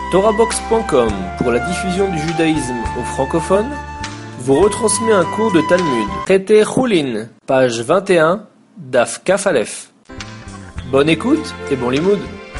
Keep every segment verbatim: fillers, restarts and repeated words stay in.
Torahbox point com, pour la diffusion du judaïsme aux francophones, vous retransmet un cours de Talmud. Traité Choulin, page vingt et un, Daf Kaf Aleph. Bonne écoute et bon limoud.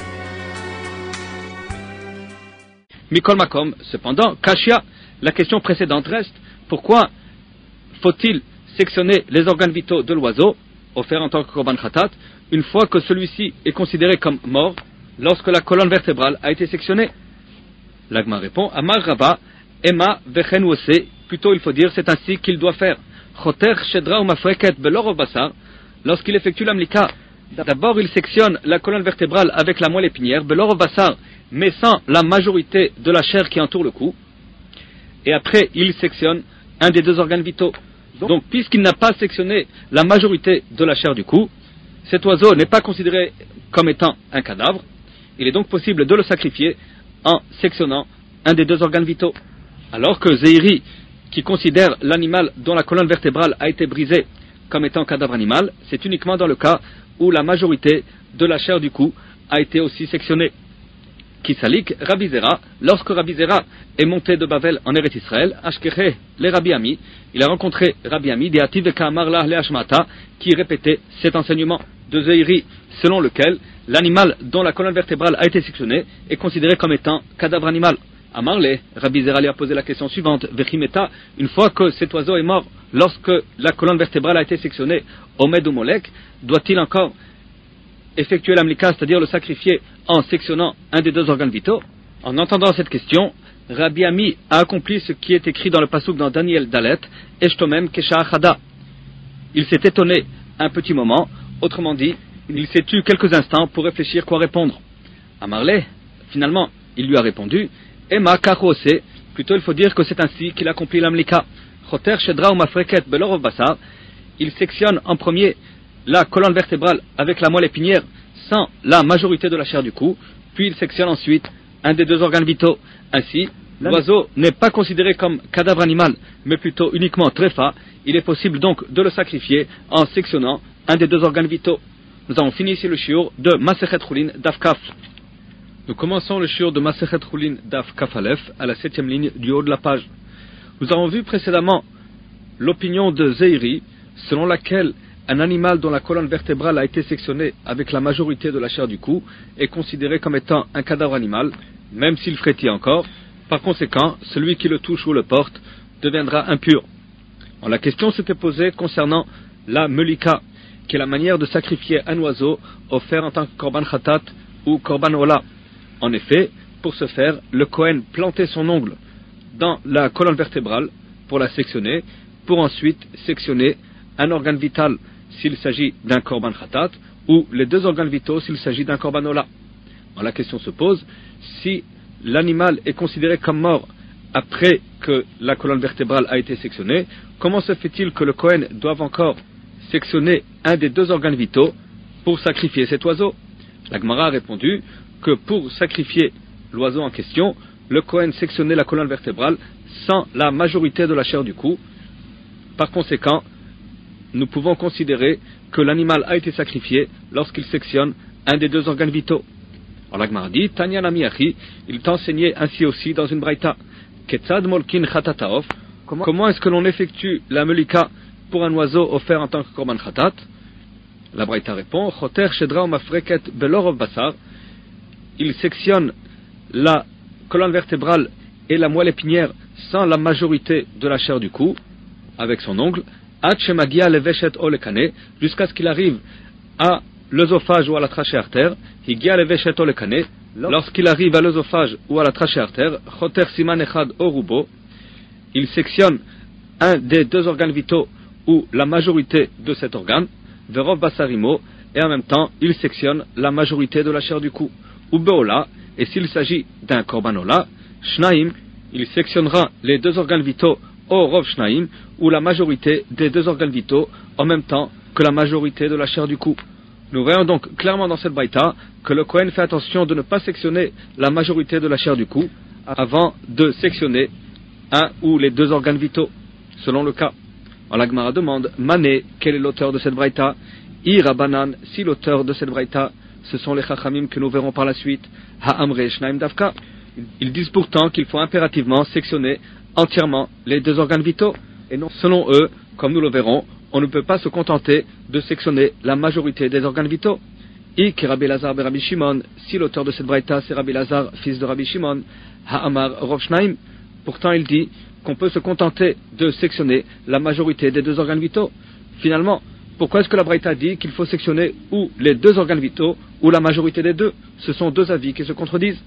Mikol Makom, cependant, Kashia, la question précédente reste, pourquoi faut-il sectionner les organes vitaux de l'oiseau, offert en tant que Korban Khatat, une fois que celui-ci est considéré comme mort, lorsque la colonne vertébrale a été sectionnée? L'Agma répond, Amar Rava, Emma Vechen Wose, plutôt il faut dire, c'est ainsi qu'il doit faire. Choter Shedra ou Mafreket Belor Basar, lorsqu'il effectue l'amlika, d'abord il sectionne la colonne vertébrale avec la moelle épinière, Belor Basar, mais sans la majorité de la chair qui entoure le cou, et après il sectionne un des deux organes vitaux. Donc, puisqu'il n'a pas sectionné la majorité de la chair du cou, cet oiseau n'est pas considéré comme étant un cadavre. Il est donc possible de le sacrifier en sectionnant un des deux organes vitaux. Alors que Zeiri, qui considère l'animal dont la colonne vertébrale a été brisée comme étant cadavre animal, c'est uniquement dans le cas où la majorité de la chair du cou a été aussi sectionnée. Kisalik, Rabbi Zera, lorsque Rabbi Zera est monté de Bavel en Eretz Israël, Ashkeche, les Rabbi Ami, il a rencontré Rabbi Ami, Deativ et Kamarlah le Hashmata, qui répétait cet enseignement de Zeiri, selon lequel l'animal dont la colonne vertébrale a été sectionnée est considéré comme étant cadavre animal. Amarle, Rabbi Zera lui a posé la question suivante, Vechimeta, une fois que cet oiseau est mort, lorsque la colonne vertébrale a été sectionnée, Omed ou Molek, doit-il encore effectuer l'amlika, c'est-à-dire le sacrifier en sectionnant un des deux organes vitaux? En entendant cette question, Rabbi Ami a accompli ce qui est écrit dans le pasuk dans Daniel Dalet, Eshtomem Kesha Achada. Il s'est étonné un petit moment, autrement dit, il s'est tu quelques instants pour réfléchir quoi répondre. Amarle, finalement, il lui a répondu, Ema Karose, plutôt il faut dire que c'est ainsi qu'il accomplit l'amlika. Choter Shedra ou Mafreket Belorov Basar, il sectionne en premier la colonne vertébrale avec la moelle épinière sans la majorité de la chair du cou, puis il sectionne ensuite un des deux organes vitaux. Ainsi, l'oiseau n'est pas considéré comme cadavre animal, mais plutôt uniquement tréfa. Il est possible donc de le sacrifier en sectionnant un des deux organes vitaux. Nous avons fini ici le shiur de Masechet Choulin Daf Kaf. Nous commençons le shiur de Masechet Choulin Daf Kaf Aleph à la septième ligne du haut de la page. Nous avons vu précédemment l'opinion de Zeiri, selon laquelle un animal dont la colonne vertébrale a été sectionnée avec la majorité de la chair du cou est considéré comme étant un cadavre animal, même s'il frétille encore. Par conséquent, celui qui le touche ou le porte deviendra impur. Alors, la question s'était posée concernant la melika, qui est la manière de sacrifier un oiseau offert en tant que korban khatat ou korban ola. En effet, pour ce faire, le Kohen plantait son ongle dans la colonne vertébrale pour la sectionner, pour ensuite sectionner un organe vital s'il s'agit d'un korban khatat, ou les deux organes vitaux s'il s'agit d'un korban ola. Alors la question se pose, si l'animal est considéré comme mort après que la colonne vertébrale a été sectionnée, comment se fait-il que le Kohen doive encore sectionner un des deux organes vitaux pour sacrifier cet oiseau? La Gemara a répondu que pour sacrifier l'oiseau en question, le Kohen sectionnait la colonne vertébrale sans la majorité de la chair du cou. Par conséquent, nous pouvons considérer que l'animal a été sacrifié lorsqu'il sectionne un des deux organes vitaux. Alors la Gemara dit, Tanya Nami Achi, il t'enseignait ainsi aussi dans une braïta, Ketzad Molkin Khatataof, comment est-ce que l'on effectue la melika pour un oiseau offert en tant que korban khatat? La braïta répond, Choter Shedra ou Mafreket Belorov Basar, il sectionne la colonne vertébrale et la moelle épinière sans la majorité de la chair du cou, avec son ongle, jusqu'à ce qu'il arrive à l'œsophage ou à la trachée artère. Lorsqu'il arrive à l'œsophage ou à la trachée artère, il sectionne un des deux organes vitaux ou la majorité de cet organe, verov basarimo, et en même temps il sectionne la majorité de la chair du cou. Ou beola, et s'il s'agit d'un korban ola, shnaim, il sectionnera les deux organes vitaux au rov shnaim, ou la majorité des deux organes vitaux en même temps que la majorité de la chair du cou. Nous voyons donc clairement dans cette braïta que le Kohen fait attention de ne pas sectionner la majorité de la chair du cou avant de sectionner un ou les deux organes vitaux, selon le cas. Alors la Gemara demande, Mané, quel est l'auteur de cette braïta? Irabanan, si l'auteur de cette braïta, ce sont les chachamim que nous verrons par la suite, Ha'amre Shnaim Davka, Ils disent pourtant qu'il faut impérativement sectionner entièrement les deux organes vitaux. Et non, selon eux, comme nous le verrons, on ne peut pas se contenter de sectionner la majorité des organes vitaux. I qui Rabbi Lazar be Rabbi Shimon, si l'auteur de cette braïta c'est Rabbi Lazar, fils de Rabbi Shimon, Ha'amar Rov Shnaim, pourtant il dit qu'on peut se contenter de sectionner la majorité des deux organes vitaux. Finalement, pourquoi est-ce que la braïta dit qu'il faut sectionner ou les deux organes vitaux ou la majorité des deux? Ce sont deux avis qui se contredisent.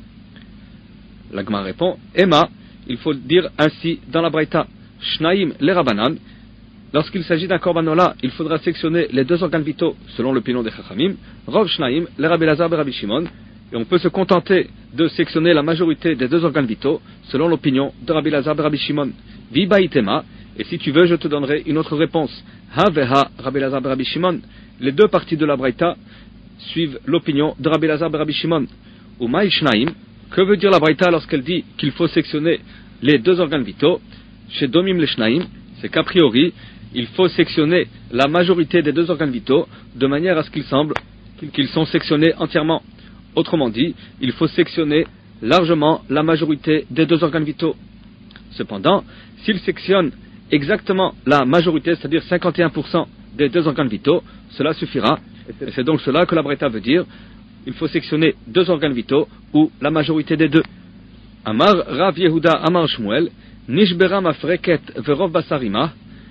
La Gemara répond, Emma, il faut dire ainsi dans la braïta, Shnaim le Rabanan, lorsqu'il s'agit d'un korbanola, il faudra sectionner les deux organes vitaux selon l'opinion des Chachamim, Rov Shnaim le Rabbi Lazar be Rabbi Shimon, et on peut se contenter de sectionner la majorité des deux organes vitaux selon l'opinion de Rabbi Lazar be Rabbi Shimon. Vibaitema, et si tu veux, je te donnerai une autre réponse. Ha veha Rabbi Lazar be Rabbi Shimon. Les deux parties de la braïta suivent l'opinion de Rabbi Lazar be Rabbi Shimon. Umay Shnaim, que veut dire la braïta lorsqu'elle dit qu'il faut sectionner les deux organes vitaux? Chez Domim le Shnaim, c'est qu'a priori, il faut sectionner la majorité des deux organes vitaux de manière à ce qu'il semble qu'ils sont sectionnés entièrement. Autrement dit, il faut sectionner largement la majorité des deux organes vitaux. Cependant, s'il sectionne exactement la majorité, c'est-à-dire cinquante et un pour cent des deux organes vitaux, cela suffira. Et c'est donc cela que la braïta veut dire. Il faut sectionner deux organes vitaux ou la majorité des deux. Amar Rav Yehuda Amar Shmuel, Nishbera mafreket verov basarima.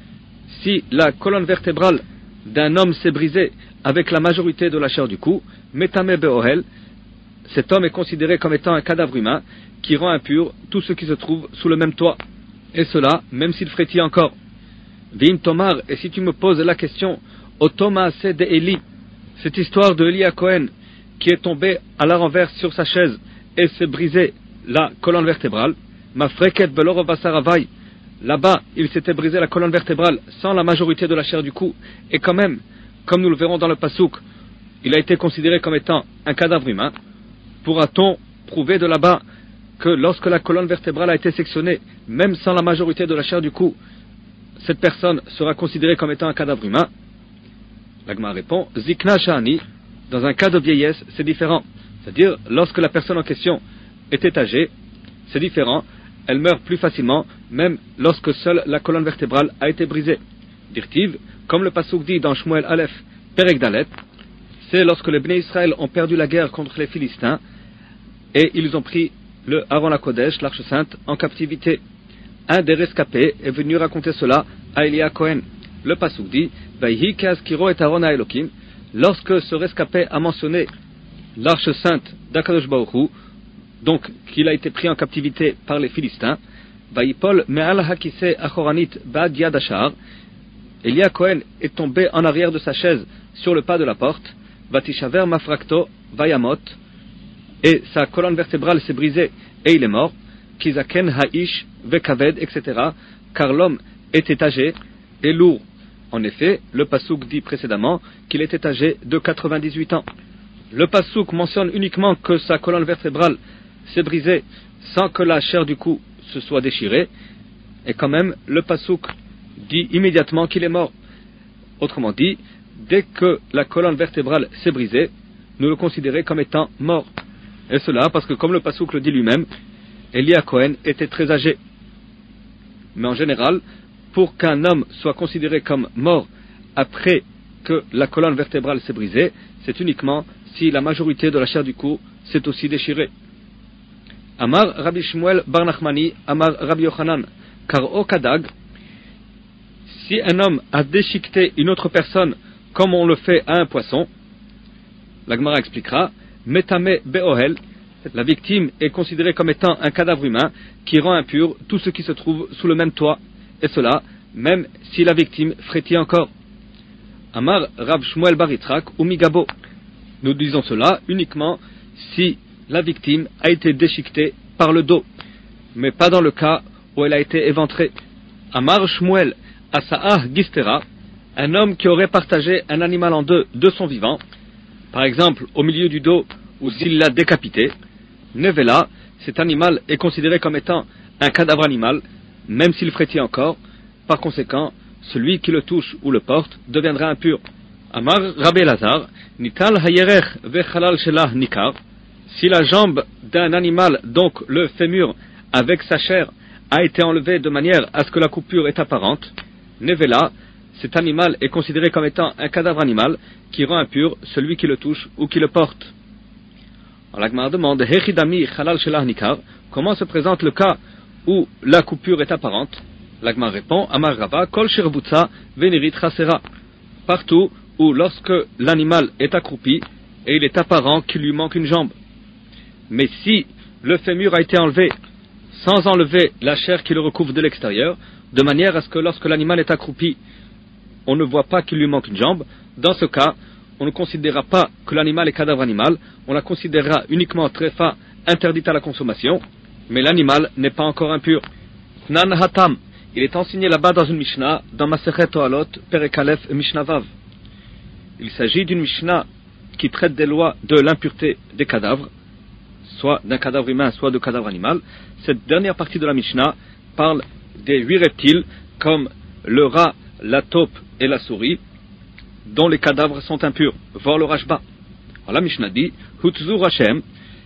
Si la colonne vertébrale d'un homme s'est brisée avec la majorité de la chair du cou, metame beohel, cet homme est considéré comme étant un cadavre humain qui rend impur tout ce qui se trouve sous le même toit. Et cela, même s'il frétille encore. Vin Tomar, et si tu me poses la question, au Thomas de Eli, cette histoire de Eli à Cohen, qui est tombé à la renverse sur sa chaise et s'est brisé la colonne vertébrale, ma freket belorovassaravai, là-bas, il s'était brisé la colonne vertébrale sans la majorité de la chair du cou, et quand même, comme nous le verrons dans le pasouk, il a été considéré comme étant un cadavre humain. Pourra-t-on prouver de là-bas que lorsque la colonne vertébrale a été sectionnée, même sans la majorité de la chair du cou, cette personne sera considérée comme étant un cadavre humain? L'Agma répond, Zikna Shani, dans un cas de vieillesse, c'est différent. C'est-à-dire, lorsque la personne en question était âgée, c'est différent, elle meurt plus facilement, même lorsque seule la colonne vertébrale a été brisée. Dirtiv, comme le Passouk dit dans Shmuel Aleph, Perek Dalet, c'est lorsque les Bnei Israël ont perdu la guerre contre les Philistins, et ils ont pris le Aaron HaKodesh, l'Arche Sainte, en captivité. Un des rescapés est venu raconter cela à Eli à Cohen. Le Passouk dit, Vayhi keazkiro et Aaron ha'Elokim, lorsque ce rescapé a mentionné l'Arche Sainte d'Akadosh Baruch Hu, donc qu'il a été pris en captivité par les Philistins, Vayipol me'al hakise achoranit ba'ad yad hashar, Eli à Cohen est tombé en arrière de sa chaise sur le pas de la porte, Vatishaver mafrakto vayamot, et sa colonne vertébrale s'est brisée et il est mort, Kizaken ha'ish vekaved, et cetera, car l'homme était âgé et lourd. En effet, le Passouk dit précédemment qu'il était âgé de quatre-vingt-dix-huit ans. Le Passouk mentionne uniquement que sa colonne vertébrale s'est brisée sans que la chair du cou se soit déchirée, et quand même le Passouk dit immédiatement qu'il est mort. Autrement dit, dès que la colonne vertébrale s'est brisée, nous le considérons comme étant mort. Et cela parce que, comme le Passouk le dit lui-même, Eli à Cohen était très âgé. Mais en général, pour qu'un homme soit considéré comme mort après que la colonne vertébrale s'est brisée, c'est uniquement si la majorité de la chair du cou s'est aussi déchirée. Amar Rabbi Shmuel Bar Nachmani, Amar Rabbi Yochanan, car au Kadag, si un homme a déchiqueté une autre personne comme on le fait à un poisson, la Gemara expliquera, Metame Beohel, la victime est considérée comme étant un cadavre humain qui rend impur tout ce qui se trouve sous le même toit, et cela même si la victime frétille encore. Amar Rav Shmuel Bar Yitzchak ou Migabo, nous disons cela uniquement si la victime a été déchiquetée par le dos, mais pas dans le cas où elle a été éventrée. Amar Shmuel Asaah Gistera, un homme qui aurait partagé un animal en deux de son vivant, par exemple au milieu du dos ou s'il l'a décapité, Nevela, cet animal est considéré comme étant un cadavre animal, même s'il frétille encore. Par conséquent, celui qui le touche ou le porte deviendra impur. Amar Rabbi Lazar, Nital hayerech vechalal shelah nikar, Si la jambe d'un animal, donc le fémur, avec sa chair, a été enlevée de manière à ce que la coupure est apparente, Nevela, cet animal est considéré comme étant un cadavre animal qui rend impur celui qui le touche ou qui le porte. Alors la Gemara demande, Hechidami Chalal Shelah Nikar, comment se présente le cas où la coupure est apparente? La Gemara répond, Amar Rabba, Kol Sherbutza Venirit Chasera, partout où lorsque l'animal est accroupi et il est apparent qu'il lui manque une jambe. Mais si le fémur a été enlevé sans enlever la chair qui le recouvre de l'extérieur, de manière à ce que lorsque l'animal est accroupi, on ne voit pas qu'il lui manque une jambe, dans ce cas, on ne considérera pas que l'animal est cadavre animal, on la considérera uniquement tréfa interdite à la consommation, mais l'animal n'est pas encore impur. Nan Hatam, il est enseigné là-bas dans une Mishnah, dans Masechet Toalot, Perek Aleph et Mishnah Vav. Il s'agit d'une Mishnah qui traite des lois de l'impureté des cadavres, soit d'un cadavre humain, soit de cadavre animal. Cette dernière partie de la Mishnah parle des huit reptiles, comme le rat, la taupe et la souris, dont les cadavres sont impurs. Voir le Rashba. Alors la Mishnah dit, Hutzur Hashem,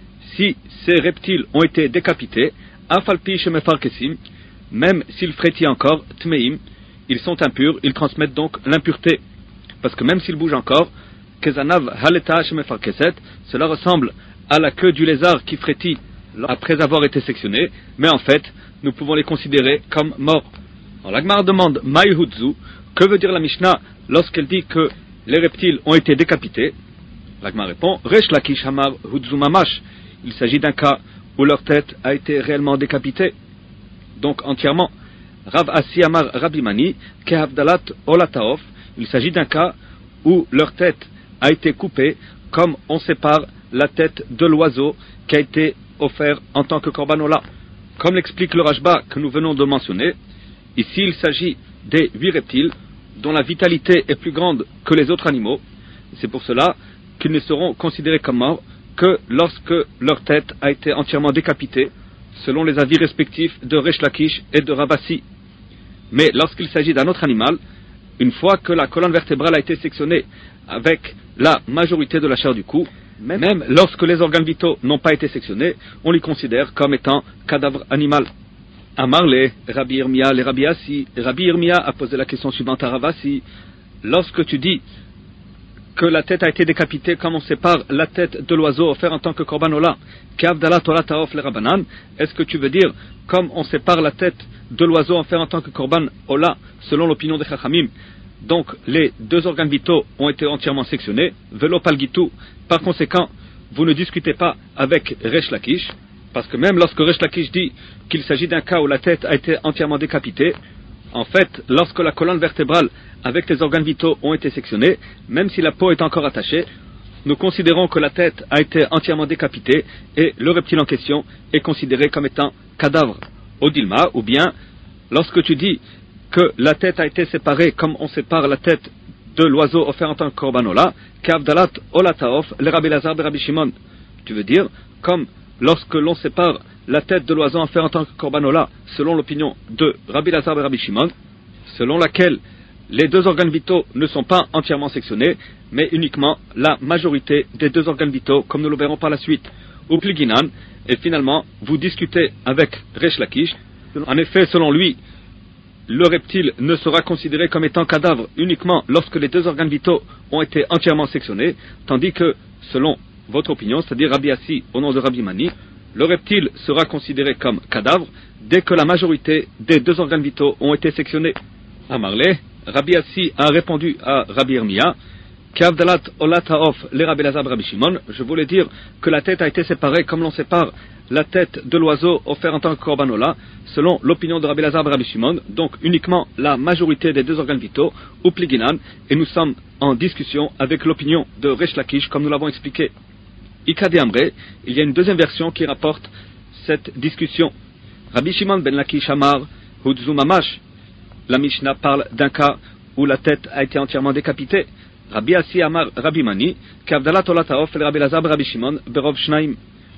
si ces reptiles ont été décapités, Afalpi Shemefarkesim, même s'ils frétillent encore, Tmeim, ils sont impurs, ils transmettent donc l'impureté. Parce que même s'ils bougent encore, Kezanav Haleta Shemefarkeset, cela ressemble à la queue du lézard qui frétille après avoir été sectionné, mais en fait, nous pouvons les considérer comme morts. Alors la Gemara demande, Maï Hutzu, que veut dire la Mishnah lorsqu'elle dit que les reptiles ont été décapités? La Gemara répond, Resh Lakish Hamar Hutzu Mamash, il s'agit d'un cas où leur tête a été réellement décapitée, donc entièrement. Rav Asi Amar Rabbi Mani, Kehavdalat Olataof, il s'agit d'un cas où leur tête a été coupée comme on sépare la tête de l'oiseau qui a été offert en tant que korban ola. Comme l'explique le Rashba que nous venons de mentionner, ici il s'agit des huit reptiles dont la vitalité est plus grande que les autres animaux. C'est pour cela qu'ils ne seront considérés comme morts que lorsque leur tête a été entièrement décapitée, selon les avis respectifs de Resh Lakish et de Rabassi. Mais lorsqu'il s'agit d'un autre animal, une fois que la colonne vertébrale a été sectionnée avec la majorité de la chair du cou, même, même lorsque les organes vitaux n'ont pas été sectionnés, on les considère comme étant cadavre animal. Amarle, Rabbi Irmia, les Rabbi Assi, Rabbi Irmia a posé la question suivante à Ravasi. Lorsque tu dis que la tête a été décapitée comme on sépare la tête de l'oiseau offert en tant que korban ola, Kavdala Torah Taof le Rabanan, est-ce que tu veux dire comme on sépare la tête de l'oiseau offert en tant que korban ola, selon l'opinion des Chachamim? Donc les deux organes vitaux ont été entièrement sectionnés, velo palgitu. Par conséquent, vous ne discutez pas avec Resh Lakish, parce que même lorsque Resh Lakish dit qu'il s'agit d'un cas où la tête a été entièrement décapitée, en fait, lorsque la colonne vertébrale avec les organes vitaux ont été sectionnés, même si la peau est encore attachée, nous considérons que la tête a été entièrement décapitée et le reptile en question est considéré comme étant cadavre. Odilma, ou bien, lorsque tu dis que la tête a été séparée comme on sépare la tête de l'oiseau offert en tant que korban ola, Kavdalat Olataof, le Rabbi Lazar de Rabbi Shimon. Tu veux dire, comme lorsque l'on sépare la tête de l'oiseau offert en tant que korban ola, selon l'opinion de Rabbi Lazar de Rabbi Shimon, selon laquelle les deux organes vitaux ne sont pas entièrement sectionnés, mais uniquement la majorité des deux organes vitaux, comme nous le verrons par la suite. Ou Pliginan, et finalement, vous discutez avec Resh Lakish. En effet, selon lui, le reptile ne sera considéré comme étant cadavre uniquement lorsque les deux organes vitaux ont été entièrement sectionnés, tandis que, selon votre opinion, c'est-à-dire Rabbi Assi au nom de Rabbi Mani, le reptile sera considéré comme cadavre dès que la majorité des deux organes vitaux ont été sectionnés. Amarle, Rabbi Assi a répondu à Rabbi Irmia, Kavdalat Olataof le Rabbi Lazar Rabbi Shimon, je voulais dire que la tête a été séparée comme l'on sépare la tête de l'oiseau offert en tant que korban ola, selon l'opinion de Rabbi Lazar Rabbi Shimon, donc uniquement la majorité des deux organes vitaux, ou Pliginan, et nous sommes en discussion avec l'opinion de Resh Lakish, comme nous l'avons expliqué. Ikade Amre, il y a une deuxième version qui rapporte cette discussion. Rabbi Shimon ben Lakish Amar, Hudzu Mamash, la Mishnah parle d'un cas où la tête a été entièrement décapitée. Rabbi Assi Amar Rabbi Mani, Kavdalat Olataof le Rabbi Lazar Rabbi Shimon, Berov Shnaim.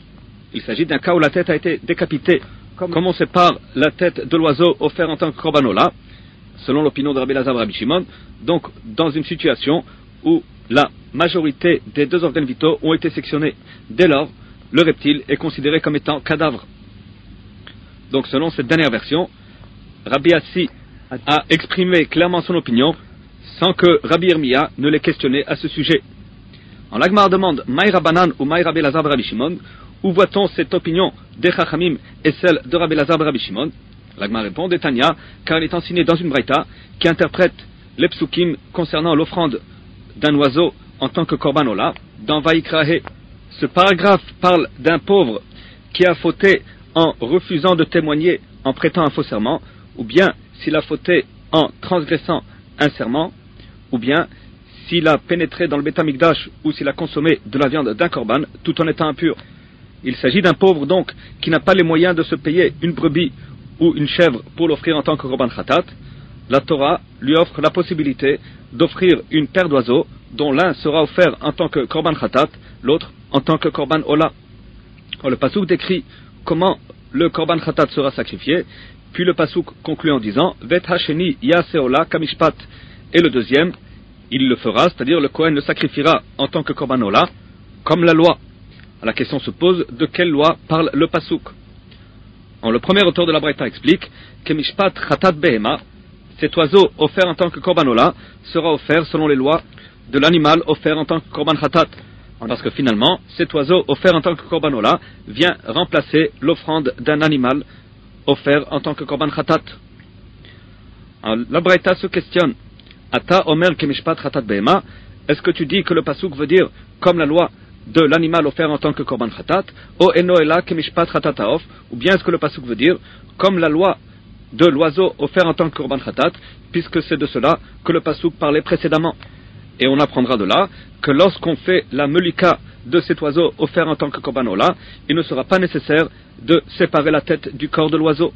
Il s'agit d'un cas où la tête a été décapitée, comme on sépare la tête de l'oiseau offert en tant que korban ola, selon l'opinion de Rabbi Lazar Rabbi Shimon, donc dans une situation où la majorité des deux organes vitaux ont été sectionnés. Dès lors, le reptile est considéré comme étant cadavre. Donc selon cette dernière version, Rabbi Assi a exprimé clairement son opinion sans que Rabbi Yirmiya ne l'ait questionné à ce sujet. En l'Agmar demande Maï Rabbanan ou Maï Rabbi Elazar de Rabbi Shimon, où voit-on cette opinion des Chachamim et celle de Rabbi Elazar de Rabbi Shimon? L'Agmar répond d'Etania, car il est enseigné dans une braïta qui interprète les psukim concernant l'offrande d'un oiseau en tant que korban ola dans Vaïkrahe. Ce paragraphe parle d'un pauvre qui a fauté en refusant de témoigner en prêtant un faux serment, ou bien s'il a fauté en transgressant un serment, ou bien s'il a pénétré dans le Beth Amikdash ou s'il a consommé de la viande d'un korban tout en étant impur. Il s'agit d'un pauvre donc qui n'a pas les moyens de se payer une brebis ou une chèvre pour l'offrir en tant que korban khatat. La Torah lui offre la possibilité d'offrir une paire d'oiseaux dont l'un sera offert en tant que korban khatat, l'autre en tant que korban ola. Alors, le pasuk décrit comment le korban khatat sera sacrifié, puis le pasuk conclut en disant Vet hasheni yase ola kamishpat, et le deuxième il le fera, c'est-à-dire le Kohen le sacrifiera en tant que korban ola, comme la loi. La question se pose de quelle loi parle le pasuk. Alors, le premier auteur de la Braïta explique que mishpat khatat behema, cet oiseau offert en tant que korban ola sera offert selon les lois de l'animal offert en tant que korban khatat, parce que finalement cet oiseau offert en tant que korban ola vient remplacer l'offrande d'un animal offert en tant que korban khatat. Alors, la Braïta se questionne. Ata omer kemishpat khatat behema, est-ce que tu dis que le pasuk veut dire comme la loi de l'animal offert en tant que korban khatat, o eno ela kemishpat khatat haof, ou bien est-ce que le pasuk veut dire comme la loi de l'oiseau offert en tant que korban khatat, puisque c'est de cela que le pasuk parlait précédemment. Et on apprendra de là que lorsqu'on fait la melika de cet oiseau offert en tant que korban ola, il ne sera pas nécessaire de séparer la tête du corps de l'oiseau.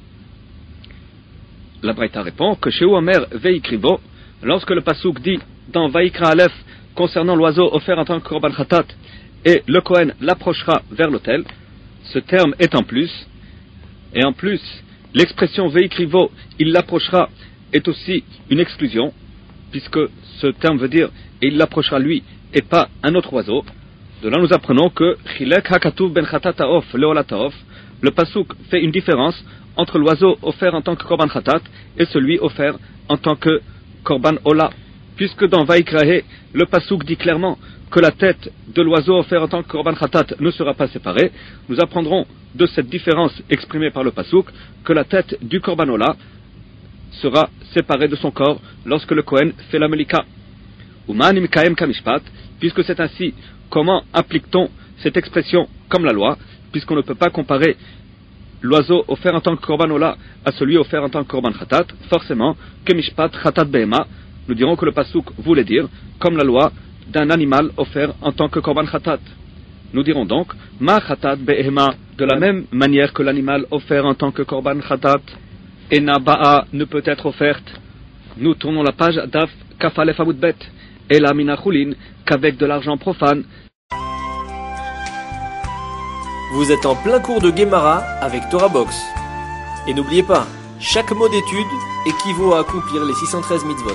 La Braïta répond que chez Omer veikrivo, lorsque le pasuk dit dans Vaikra Aleph concernant l'oiseau offert en tant que korban khatat, et le Kohen l'approchera vers l'autel, ce terme est en plus, et en plus l'expression veikrivo, il l'approchera, est aussi une exclusion, puisque ce terme veut dire et il l'approchera lui et pas un autre oiseau. De là nous apprenons que chilek hakatuv ben khatat haof leolat haof, le pasuk fait une différence entre l'oiseau offert en tant que korban khatat et celui offert en tant que korban ola, puisque dans Vaikrahe le pasuk dit clairement que la tête de l'oiseau offert en tant que korban khatat ne sera pas séparée. Nous apprendrons de cette différence exprimée par le pasuk que la tête du korban ola sera séparée de son corps lorsque le Kohen fait la melika. Uman imkaem kamishpat, puisque c'est ainsi, comment applique-t-on cette expression comme la loi, puisqu'on ne peut pas comparer l'oiseau offert en tant que korban ola à celui offert en tant que korban khatat? Forcément, kemishpat khatat behema, nous dirons que le pasuk voulait dire comme la loi d'un animal offert en tant que korban khatat. Nous dirons donc ma khatat behema, de la même manière que l'animal offert en tant que korban khatat ena ba'a ne peut être offerte. Nous tournons la page d'Af Kafalef Amudbet, et la minachulin qu'avec de l'argent profane. Vous êtes en plein cours de Gemara avec Torah Box. Et n'oubliez pas, chaque mot d'étude équivaut à accomplir les six cent treize mitzvot.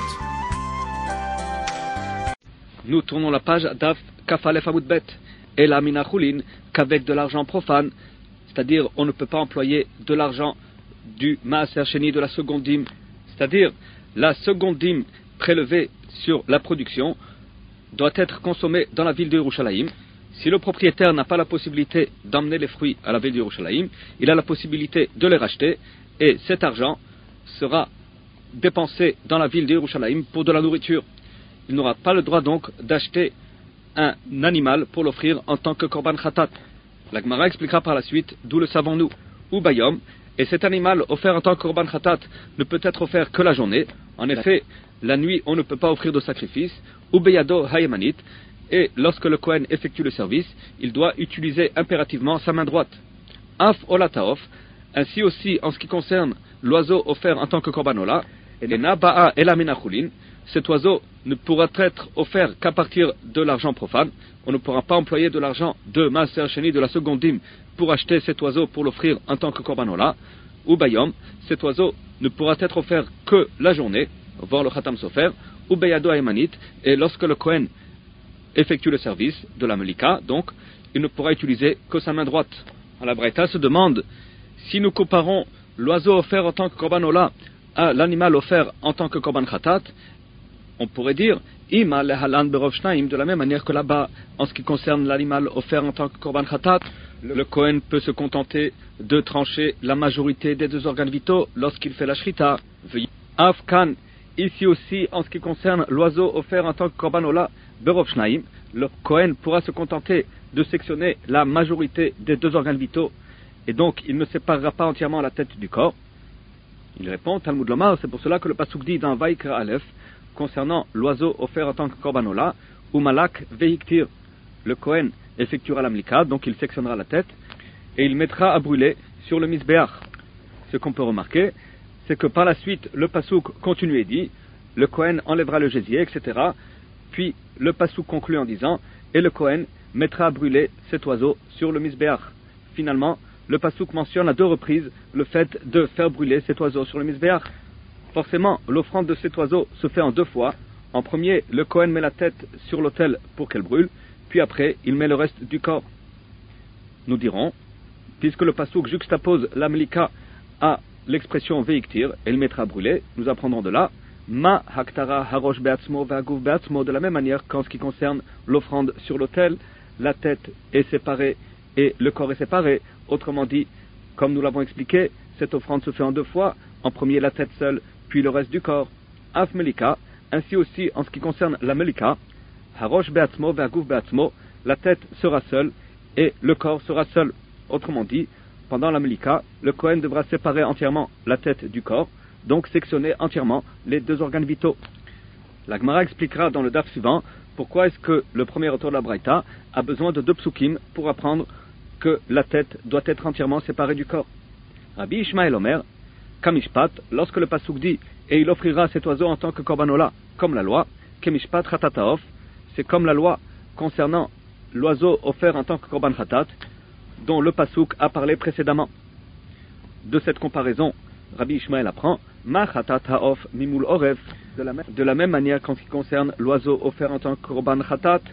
Nous tournons la page d'Af Kafalef Amudbet, et la minachulin qu'avec de l'argent profane, c'est-à-dire on ne peut pas employer de l'argent du Maaser Sheni, de la seconde dîme, c'est-à-dire la seconde dîme prélevée sur la production doit être consommée dans la ville de Yerushalayim. Si le propriétaire n'a pas la possibilité d'emmener les fruits à la ville de Yerushalayim, il a la possibilité de les racheter et cet argent sera dépensé dans la ville de Yerushalayim pour de la nourriture. Il n'aura pas le droit donc d'acheter un animal pour l'offrir en tant que korban khatat. La Gemara expliquera par la suite d'où le savons-nous. Ou bayom, et cet animal offert en tant que korban khatat ne peut être offert que la journée. En effet, la nuit on ne peut pas offrir de sacrifice. Ou beyado hayemanit, et lorsque le Kohen effectue le service, il doit utiliser impérativement sa main droite. Af olataof, ainsi aussi en ce qui concerne l'oiseau offert en tant que korban ola, et naba'a elaminachulin, cet oiseau ne pourra être offert qu'à partir de l'argent profane. On ne pourra pas employer de l'argent de Maaser Sheni, de la seconde dîme, pour acheter cet oiseau pour l'offrir en tant que korban ola. Ou bayom, cet oiseau ne pourra être offert que la journée, voir le khatam sofer. Ou beyado hayemanit, et lorsque le Kohen effectue le service de la melika, donc il ne pourra utiliser que sa main droite. La Braïta se demande, si nous comparons l'oiseau offert en tant que korban ola à l'animal offert en tant que korban khatat, on pourrait dire Ima lehalan berov shnaim, de la même manière que là-bas, en ce qui concerne l'animal offert en tant que korban khatat, le Kohen peut se contenter de trancher la majorité des deux organes vitaux lorsqu'il fait la shrita. Afkan, ici aussi, en ce qui concerne l'oiseau offert en tant que korban ola berov shnaim, le Kohen pourra se contenter de sectionner la majorité des deux organes vitaux, et donc il ne séparera pas entièrement la tête du corps. Il répond, Talmud Lomar, c'est pour cela que le pasuk dit dans Vaikra Aleph, concernant l'oiseau offert en tant que korban ola, ou malak veiktir, le Kohen effectuera la mlika, donc il sectionnera la tête, et il mettra à brûler sur le misbéach. Ce qu'on peut remarquer, c'est que par la suite, le pasuk continue et dit, le Kohen enlèvera le gésier, et cetera. Puis le pasuk conclut en disant, et le Kohen mettra à brûler cet oiseau sur le misbéach. Finalement, le pasuk mentionne à deux reprises le fait de faire brûler cet oiseau sur le misbéach. Forcément, l'offrande de cet oiseau se fait en deux fois. En premier, le Kohen met la tête sur l'autel pour qu'elle brûle, puis après, il met le reste du corps. Nous dirons, puisque le pasuk juxtapose la mlika à l'expression veiktir, elle mettra à brûler, nous apprendrons de là, ma haktara harosh beatzmo ve'aguf beatzmo, de la même manière qu'en ce qui concerne l'offrande sur l'autel, la tête est séparée et le corps est séparé. Autrement dit, comme nous l'avons expliqué, cette offrande se fait en deux fois, en premier la tête seule, puis le reste du corps. Af melika, ainsi aussi en ce qui concerne la melika, harosh beatzmo ve'aguf beatzmo, la tête sera seule et le corps sera seul. Autrement dit, pendant la melika, le Kohen devra séparer entièrement la tête du corps, donc sectionner entièrement les deux organes vitaux. La Gemara expliquera dans le daf suivant pourquoi est-ce que le premier auteur de la Braïta a besoin de deux psukim pour apprendre que la tête doit être entièrement séparée du corps. Rabbi Ishmael Omer, Kamishpat, lorsque le pasuk dit et il offrira cet oiseau en tant que korban ola, comme la loi, Kemishpat Khatataof, c'est comme la loi concernant l'oiseau offert en tant que korban khatat, dont le pasuk a parlé précédemment. De cette comparaison, Rabbi Ishmael apprend Ma khatat haof mimul oref, de la même manière qu'en ce qui concerne l'oiseau offert en tant que korban khatat,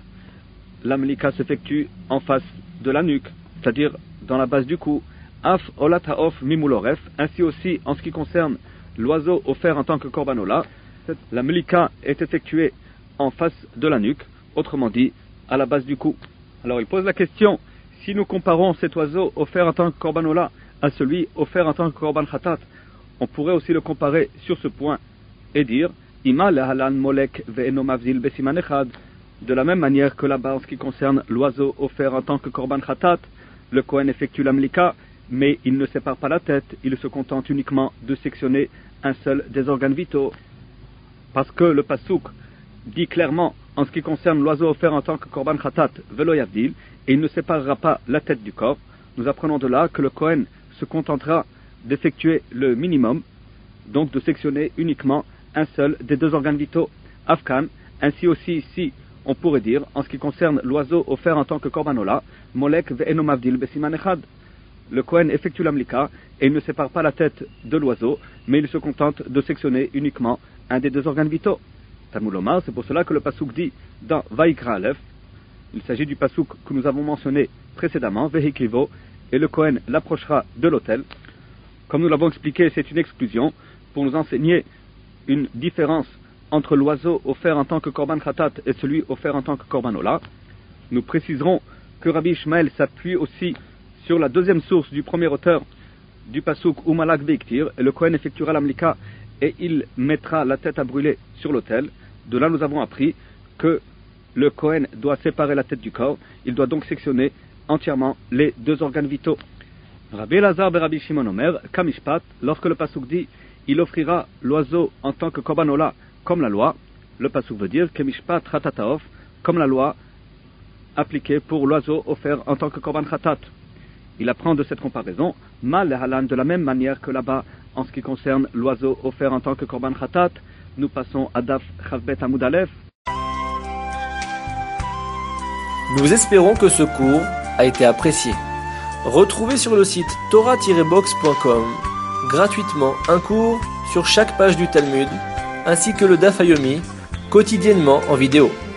la mlika s'effectue en face de la nuque, c'est-à-dire dans la base du cou. Af olat haof mimul oref, ainsi aussi en ce qui concerne l'oiseau offert en tant que korban ola, la mlika est effectuée en face de la nuque, autrement dit à la base du cou. Alors il pose la question, si nous comparons cet oiseau offert en tant que korban ola à celui offert en tant que korban khatat, on pourrait aussi le comparer sur ce point et dire Ima lehalan molek ve'eno mavzil besiman echad, de la même manière que là-bas en ce qui concerne l'oiseau offert en tant que korban khatat, le Kohen effectue la mlika, mais il ne sépare pas la tête, il se contente uniquement de sectionner un seul des organes vitaux. Parce que le pasuk dit clairement en ce qui concerne l'oiseau offert en tant que korban khatat velo yavdil, et il ne séparera pas la tête du corps, nous apprenons de là que le Kohen se contentera d'effectuer le minimum, donc de sectionner uniquement un seul des deux organes vitaux. Afkan, ainsi aussi ici, on pourrait dire, en ce qui concerne l'oiseau offert en tant que korban ola, molek ve'eno mavdil besiman echad. Le Kohen effectue la mlika et il ne sépare pas la tête de l'oiseau, mais il se contente de sectionner uniquement un des deux organes vitaux. Talmud Lomar, c'est pour cela que le pasuk dit dans Vaikra Aleph, il s'agit du pasuk que nous avons mentionné précédemment, Vehikrivo, et le Kohen l'approchera de l'autel. Comme nous l'avons expliqué, c'est une exclusion pour nous enseigner une différence entre l'oiseau offert en tant que korban khatat et celui offert en tant que korban ola. Nous préciserons que Rabbi Ishmael s'appuie aussi sur la deuxième source du premier auteur du pasuk Umalak Veiktir, et le Kohen effectuera la mlika et il mettra la tête à brûler sur l'autel. De là nous avons appris que le Kohen doit séparer la tête du corps, il doit donc sectionner entièrement les deux organes vitaux. Rabbi Elazar et Rabbi Shimon Omer, Kamishpat, lorsque le pasuk dit il offrira l'oiseau en tant que korban ola comme la loi, le pasuk veut dire Kemishpat Khatataof, comme la loi appliquée pour l'oiseau offert en tant que korban khatat. Il apprend de cette comparaison mal halan, de la même manière que là-bas en ce qui concerne l'oiseau offert en tant que korban khatat. Nous passons à Daf Chavbet Amud Aleph. Nous espérons que ce cours a été apprécié. Retrouvez sur le site torah tiret box point com gratuitement un cours sur chaque page du Talmud, ainsi que le Daf Yomi, quotidiennement en vidéo.